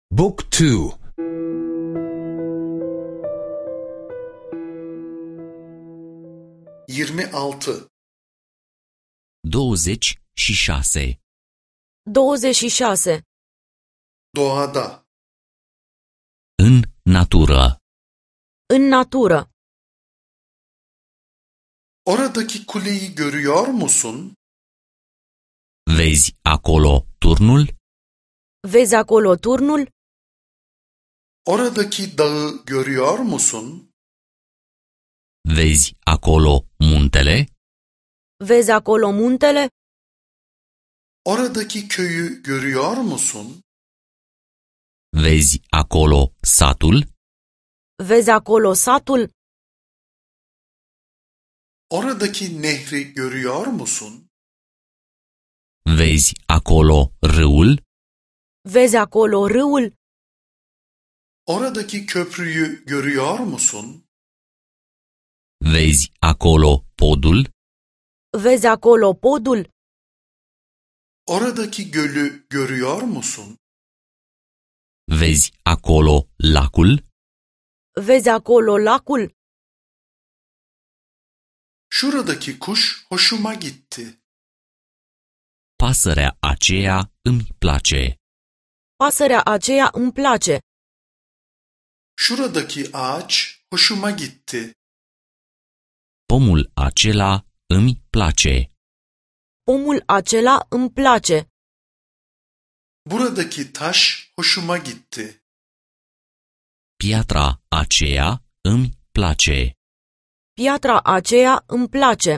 Book 2. 26. 26. 26. Doğada. În natură. În natură. Oradaki kuleyi görüyor musun? Vezi acolo turnul? Vezi acolo turnul? Oradaki dağı görüyor musun? Vezi acolo muntele? Vezi acolo muntele? Oradaki köyü görüyor musun? Vezi acolo satul? Vezi acolo satul? Oradaki nehri görüyor musun? Vezi acolo râul? Vezi acolo râul? Oradaki köprüyü görüyor musun? Vezi acolo podul? Vezi acolo podul? Oradaki gölü görüyor musun? Vezi acolo lacul? Vezi acolo lacul? Şuradaki kuş hoşuma gitti. Pasărea aceea îmi place. Pasărea aceea îmi place. Şuradaki ağaç hoşuma gitti. Pomul acela îmi place. Pomul acela îmi place. Buradaki taş hoşuma gitti. Piatra aceea îmi place. Piatra aceea îmi place.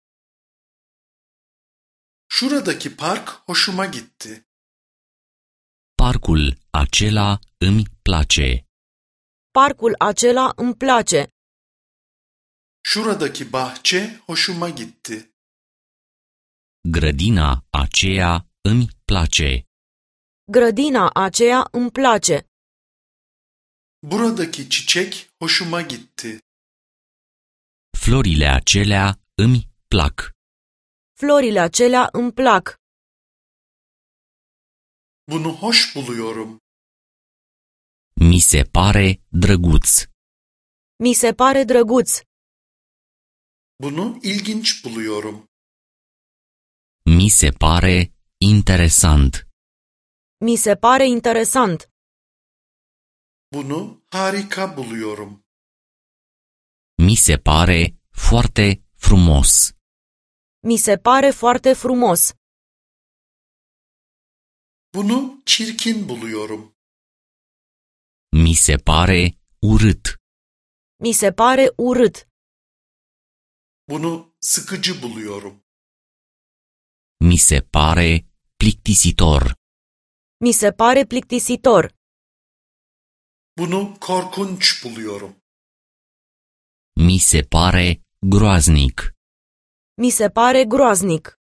Şuradaki park hoşuma gitti. Parcul acela îmi place. Parcul acela îmi place. Şuradaki bahçe hoşuma gitti. Grădina aceea îmi place. Grădina aceea îmi place. Buradaki çiçek hoşuma gitti. Florile acelea îmi plac. Florile acelea îmi plac. Bunu hoş buluyorum. Mi se pare drăguț. Mi se pare drăguț. Bunu ilginç buluyorum. Mi se pare interesant. Mi se pare interesant. Bunu harika buluyorum. Mi se pare foarte frumos. Mi se pare foarte frumos. Bunu çirkin buluyorum. Mi se pare urât. Mi se pare urât. Bunu sıkıcı buluyorum. Mi se pare plictisitor. Mi se pare plictisitor. Bunu korkunç buluyorum. Mi se pare groaznic. Mi se pare groaznic.